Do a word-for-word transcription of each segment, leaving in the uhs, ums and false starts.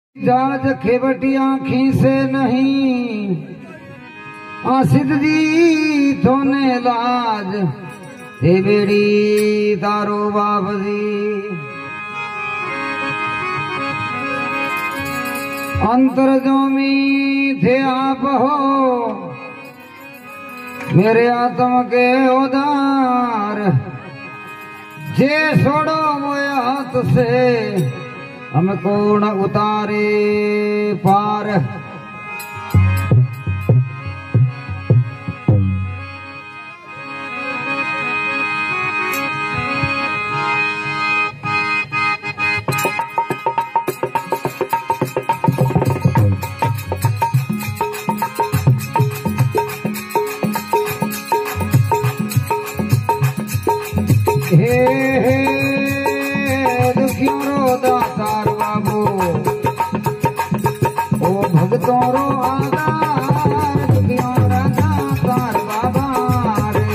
जाज खेवटी आँखी से नहीं आसिद जी थोने लाज हे बेड़ी तारो बाबजी अंतर जोमी थे आप हो मेरे आत्म के उदार जे छोड़ो मोए हाथ से हमको न उतारे पार। हे हे दुखियों रो दातार बाबू ओ भगतों रो आधार दुखियों रो दातार बाबा रे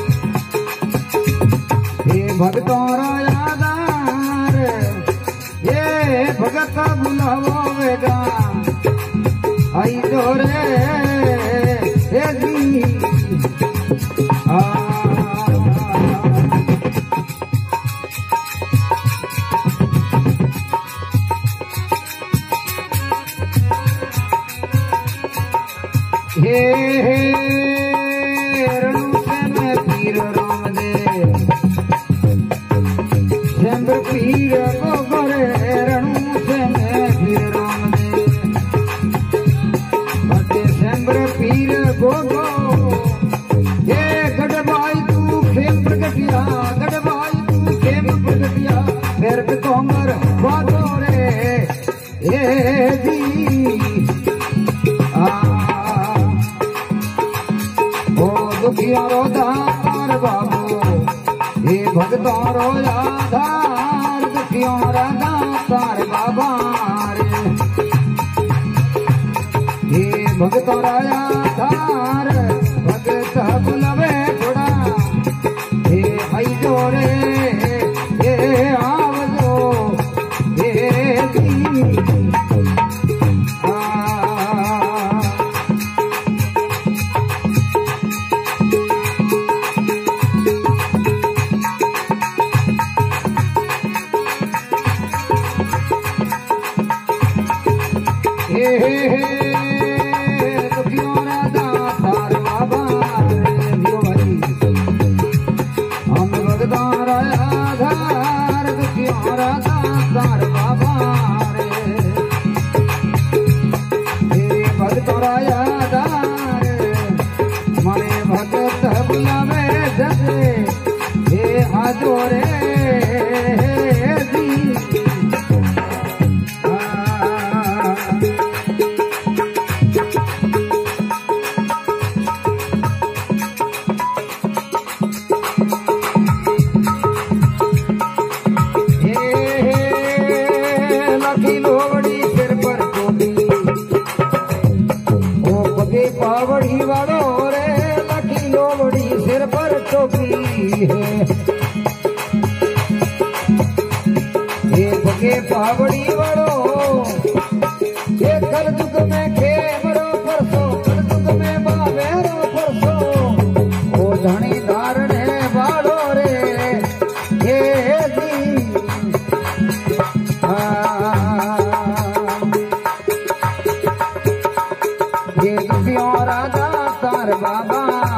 हे भगतों रो आधार ये भगत बुलावेगा आई जो रे हे जी आ हे हे रणु से मैं पीर राम दे शंबर पीर गोरे रणु से मैं पीर राम दे बटे शंबर पीर गोगो ये गढ़वाई तू खेम प्रगटिया गढ़वाई तू खेम प्रगटिया फिर भी तोमर बातो रे ये जी दुखियों रो दातार बाबू ये भगतों रो आधार दुखियों रो दातार बाबा रे ये भगतों रो आधार भगत बुलवे थोड़ा ये आई जो रे ये आवजो ये दी हे हे दुखियों रा दातार बाबा रे दियो भाई हम भगतां रा आधार दुखियों रा दातार बाबा रे हे भगतों रा आधार मारे भगत बुलावे जसे हे आजो रे पावड़ी वालो रे लकी लोवड़ी सिर पर टोपी है ये बगे पावड़ी वालो ये कल जुग में खेमरो परसो कल जुग में बावेरो परसो ओ धनी धारणे वालो रे ये दी ये दुखियों रा दातार बाबा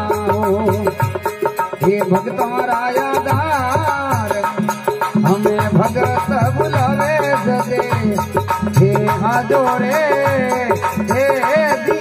ये भगतों रा आधार हमें भगत बुलावे जगे हे आजो रे हे दी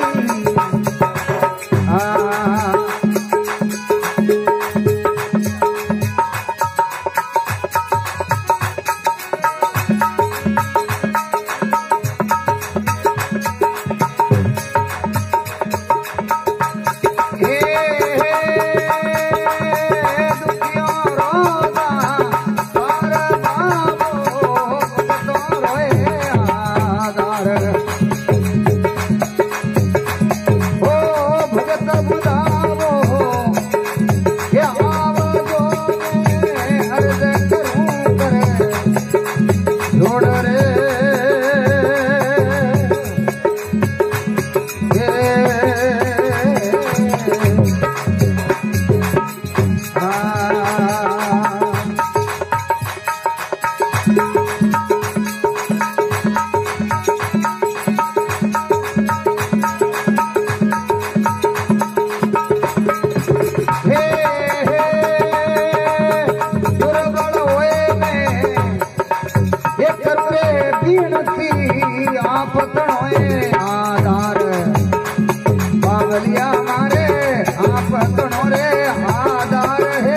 आप तणोए आधार बावलिया मारे आप तणो रे आधार है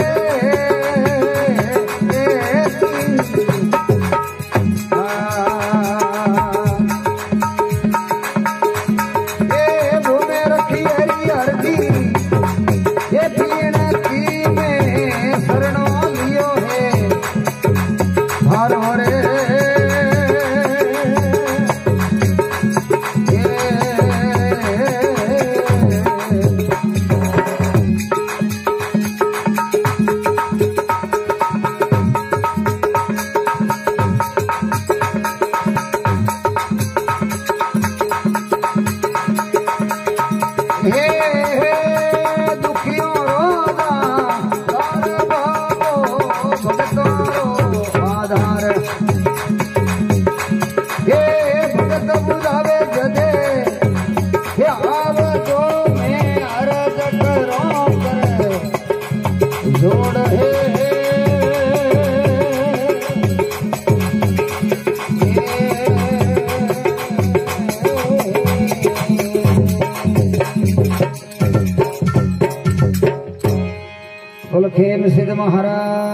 खेम सिद्ध महाराज।